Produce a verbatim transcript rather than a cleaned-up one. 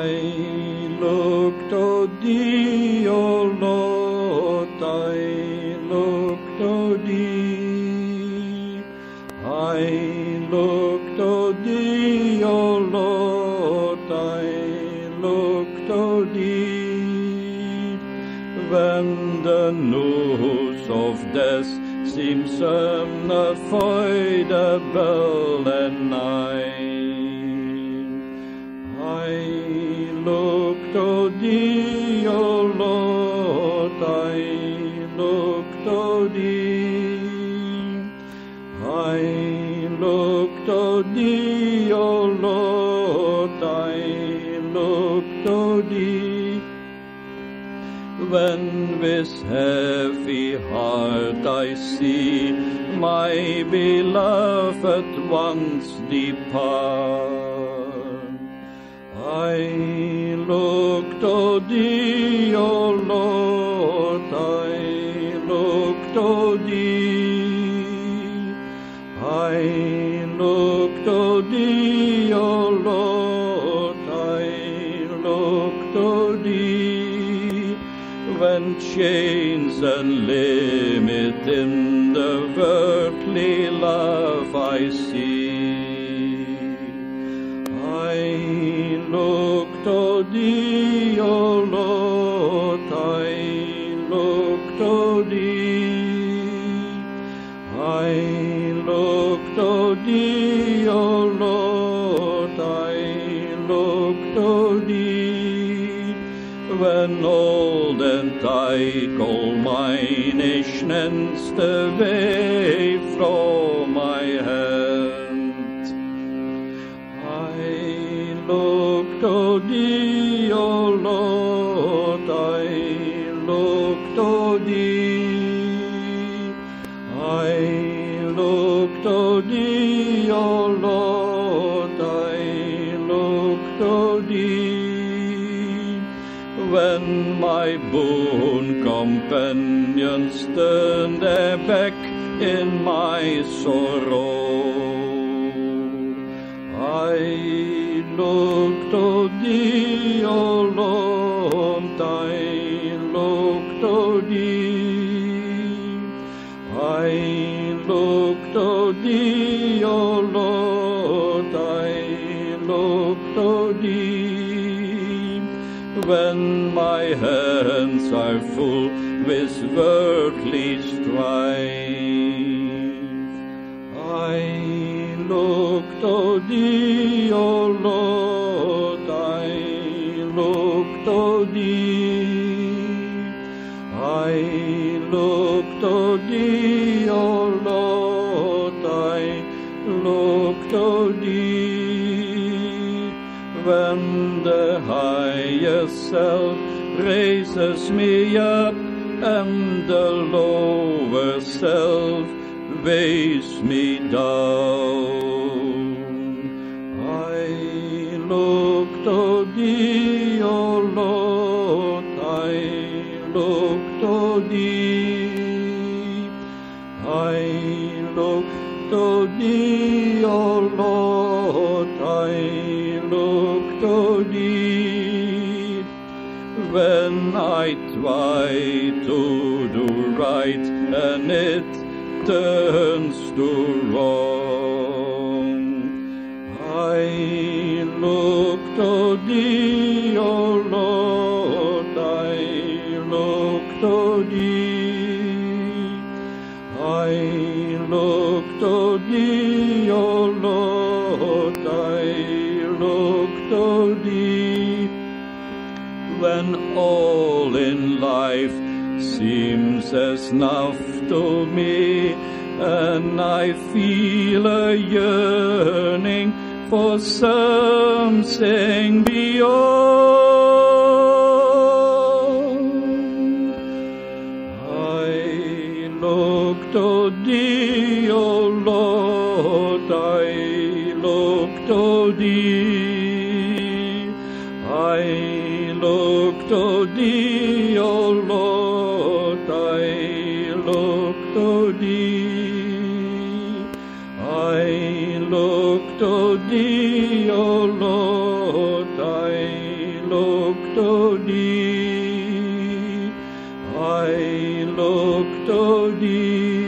I look to thee, O Lord, I look to thee. I look to thee, O Lord, I look to thee. When the news of death seems unavoidable and nigh, I look to thee, O Lord, I look to thee. I look to thee, O Lord, I look to thee. When with heavy heart I see my beloved ones depart, I look to thee, O Lord, I look to thee. I look to thee, O Lord, I look to thee. When chains and limit in the worldly love I see, I look to thee, O Lord, I look to thee. I look to thee, O Lord, I look to thee. When old and I call my nation away from my hand, I look to thee, O Lord, I look to thee. I look to thee, O Lord, I look to thee. When my boon companions turn their back in my sorrow, I look to thee, O Lord, I look to thee. I look to thee, O Lord, I look to thee. When my hands are full with worldly strife, I look to thee, O Lord, I look to thee. I look to thee, O Lord, I look to thee. When the higher self raises me up and the lower self weighs me down, I look to thee, O Lord, I look to thee. I look to thee, O Lord, I look to thee. When I try to do right and it turns to wrong, I look to thee, O Lord, I look to thee. I look to thee, O Lord, I look to thee. When all in life seems as naught to me, and I feel a yearning for something beyond, I look to thee, O Lord, I look to thee. I look to thee, O Lord, I look to thee. I look to thee, O Lord, I to thee. I look to thee.